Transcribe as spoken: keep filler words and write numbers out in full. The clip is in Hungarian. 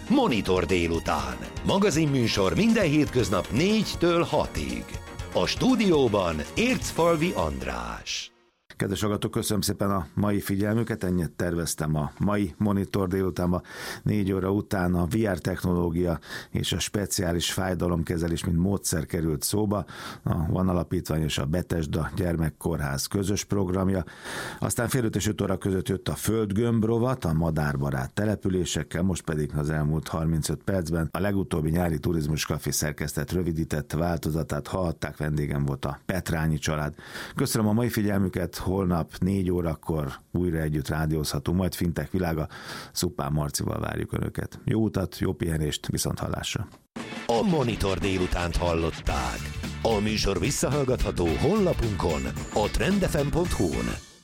Monitor délután. Magazinműsor minden hétköznap négytől hatig. A stúdióban Ércfalvi András. Kedves hallgatók, köszönöm szépen a mai figyelmüket, ennyit terveztem a mai Monitor délutánban. Négy óra után a vé er technológia és a speciális fájdalomkezelés, mint módszer került szóba, a Van Alapítvány és a Bethesda Gyermekkórház közös programja. Aztán fél öt és öt óra között jött a Földgömb rovat, a madárbarát településekkel, most pedig az elmúlt harmincöt percben a legutóbbi nyári Turizmus Café szerkesztett rövidített változatát hallhatták, vendégem volt a Petrányi család. Köszönöm a mai figyelmüket, holnap négy órakor újra együtt rádiózhatunk, majd Fintech világa, Szupán Marcival várjuk Önöket. Jó utat, jó pihenést, viszont hallásra. A Monitor délutánt hallották. A műsor visszahallgatható honlapunkon, a trendfm pont hu-n.